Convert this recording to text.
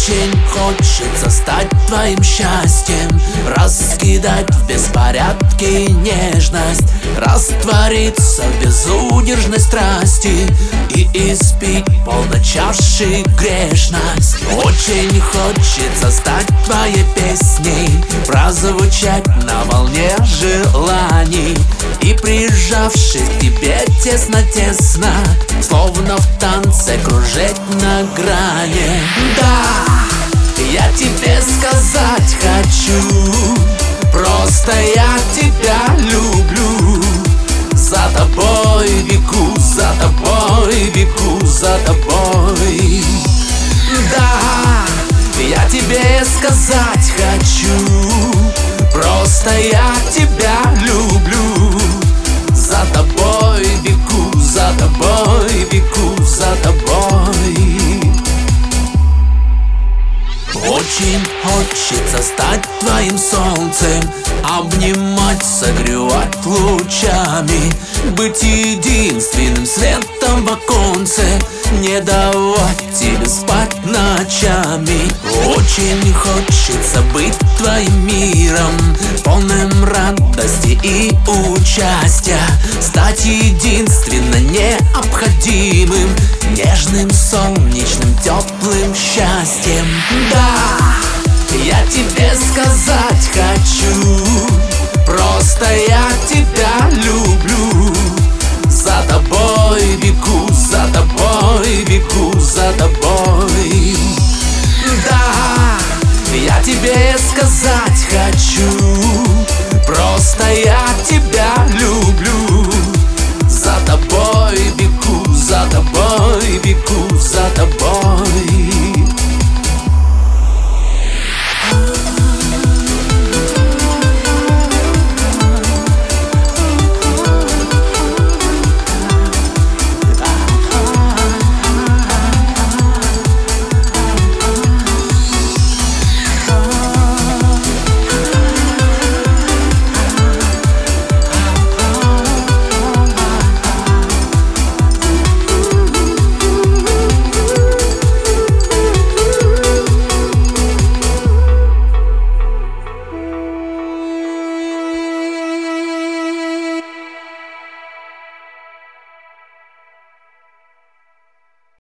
Очень хочется стать твоим счастьем, раскидать в беспорядке нежность, раствориться в безудержной страсти и испить полной чаши грешность. Очень хочется стать твоей песней, прозвучать на волне желаний и, прижавшись к тебе тесно-тесно, словно в танце кружить на грани. Да, я тебе сказать хочу, просто я тебя люблю. За тобой веку, за тобой веку, за тобой. Да, я тебе сказать хочу, просто я тебя люблю. За тобой веку, за тобой веку, за тобой. Очень хочется стать твоим солнцем, обнимать, согревать лучами, быть единственным светом в оконце, не давать тебе спать ночами. Очень хочется быть твоим миром, полным радости и участия, стать единственно необходимым, нежным, солнечным, теплым счастьем. Да, я тебе сказать хочу, просто я